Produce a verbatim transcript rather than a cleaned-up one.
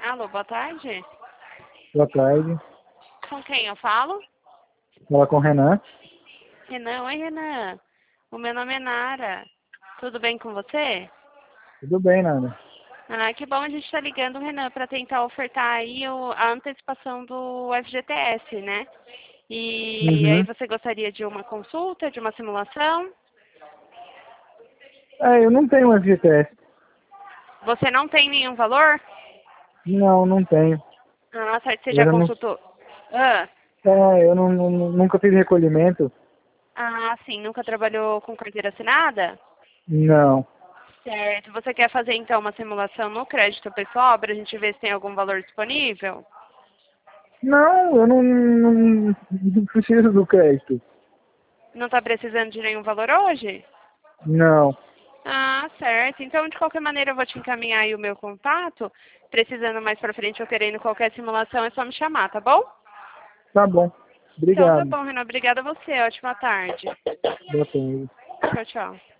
Alô, boa tarde. Boa tarde. Com quem eu falo? Fala com o Renan. Renan, oi Renan. O meu nome é Nara. Tudo bem com você? Tudo bem, Nana? Ah, que bom, a gente está ligando, Renan, para tentar ofertar aí o, a antecipação do F G T S, né? E aí Uhum. você gostaria de uma consulta, de uma simulação? É, eu não tenho F G T S. Você não tem nenhum valor? Não, não tenho. Ah, certo, você Eu já já não, consultou? Ah, é, eu não, não- nunca fiz recolhimento. ah, sim, nunca trabalhou com carteira assinada? Não. Certo. Você quer fazer então uma simulação no crédito pessoal para a gente ver se tem algum valor disponível? Não, eu não, não, não preciso do crédito. Não está precisando de nenhum valor hoje? Não. Ah, certo. Então, de qualquer maneira, eu vou te encaminhar aí o meu contato. Precisando mais para frente ou querendo qualquer simulação, é só me chamar, tá bom? Tá bom. Então, tá Obrigado. bom, Renan. Obrigada a você. Ótima tarde. Boa tarde. Tchau, tchau.